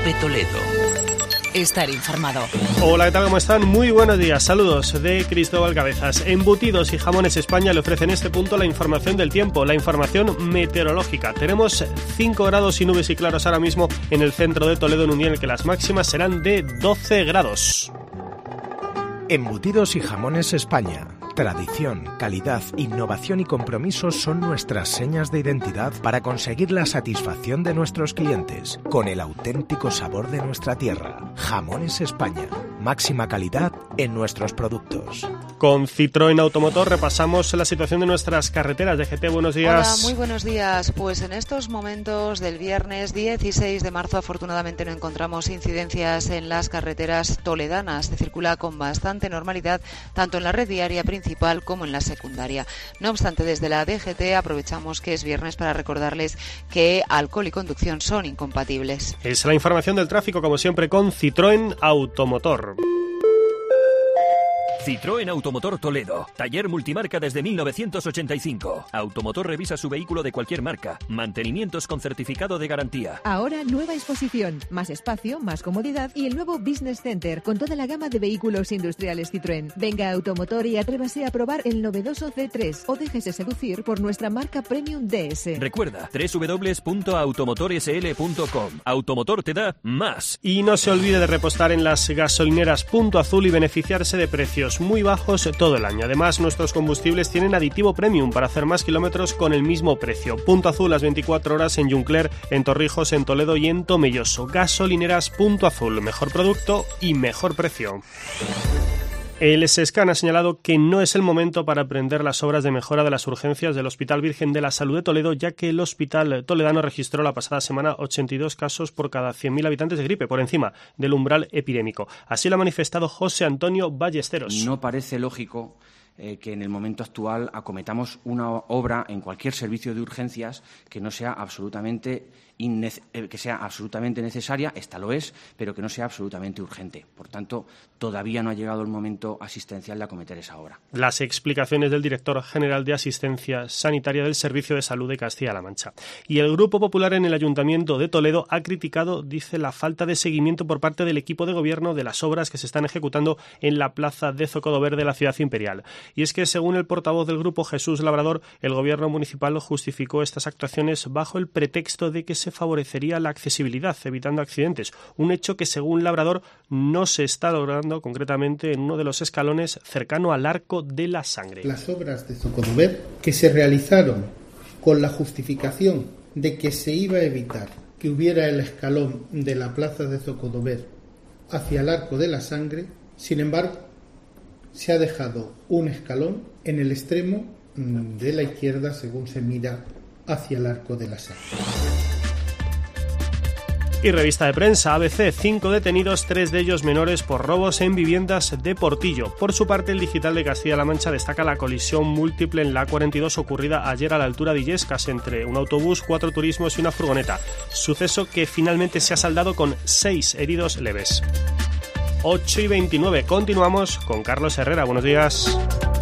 de Toledo. Estar informado. Hola, ¿qué tal? ¿Cómo están? Muy buenos días. Saludos de Cristóbal Cabezas. Embutidos y Jamones España le ofrece en este punto la información del tiempo, la información meteorológica. Tenemos 5 grados y nubes y claros ahora mismo en el centro de Toledo, en un día en el que las máximas serán de 12 grados. Embutidos y Jamones España. Tradición, calidad, innovación y compromiso son nuestras señas de identidad para conseguir la satisfacción de nuestros clientes, con el auténtico sabor de nuestra tierra. Jamones España. Máxima calidad en nuestros productos. Con Citroën Automotor repasamos la situación de nuestras carreteras. DGT, buenos días. Hola, muy buenos días. Pues en estos momentos del viernes 16 de marzo afortunadamente no encontramos incidencias en las carreteras toledanas. Se circula con bastante normalidad tanto en la red viaria principal como en la secundaria. No obstante, desde la DGT aprovechamos que es viernes para recordarles que alcohol y conducción son incompatibles. Es la información del tráfico, como siempre, con Citroën Automotor. Citroën Automotor Toledo. Taller multimarca desde 1985. Automotor revisa su vehículo de cualquier marca. Mantenimientos con certificado de garantía. Ahora nueva exposición, más espacio, más comodidad y el nuevo Business Center con toda la gama de vehículos industriales Citroën. Venga a Automotor y atrévase a probar el novedoso C3 o déjese seducir por nuestra marca Premium DS. Recuerda, www.automotorsl.com. Automotor te da más. Y no se olvide de repostar en las gasolineras Punto Azul y beneficiarse de precios muy bajos todo el año. Además, nuestros combustibles tienen aditivo premium para hacer más kilómetros con el mismo precio. Punto Azul las 24 horas en Juncler, en Torrijos, en Toledo y en Tomelloso. Gasolineras Punto Azul. Mejor producto y mejor precio. El SESCAN ha señalado que no es el momento para emprender las obras de mejora de las urgencias del Hospital Virgen de la Salud de Toledo, ya que el hospital toledano registró la pasada semana 82 casos por cada 100.000 habitantes de gripe, por encima del umbral epidémico. Así lo ha manifestado José Antonio Ballesteros. No parece lógico que en el momento actual acometamos una obra en cualquier servicio de urgencias que no sea absolutamente necesaria, esta lo es, pero que no sea absolutamente urgente. Por tanto, todavía no ha llegado el momento asistencial de acometer esa obra. Las explicaciones del director general de Asistencia Sanitaria del Servicio de Salud de Castilla-La Mancha. Y el Grupo Popular en el Ayuntamiento de Toledo ha criticado, dice, la falta de seguimiento por parte del equipo de gobierno de las obras que se están ejecutando en la plaza de Zocodover de la ciudad imperial. Y es que, según el portavoz del grupo, Jesús Labrador, el gobierno municipal justificó estas actuaciones bajo el pretexto de que se favorecería la accesibilidad, evitando accidentes. Un hecho que, según Labrador, no se está logrando concretamente en uno de los escalones cercano al Arco de la Sangre. Las obras de Zocodover, que se realizaron con la justificación de que se iba a evitar que hubiera el escalón de la plaza de Zocodover hacia el Arco de la Sangre, sin embargo, se ha dejado un escalón en el extremo de la izquierda según se mira hacia el Arco de la Sangre. Y revista de prensa ABC, 5 detenidos, 3 de ellos menores por robos en viviendas de Portillo. Por su parte, el Digital de Castilla-La Mancha destaca la colisión múltiple en la A42 ocurrida ayer a la altura de Illescas entre un autobús, 4 turismos y una furgoneta. Suceso que finalmente se ha saldado con 6 heridos leves. 8:29, continuamos con Carlos Herrera. Buenos días.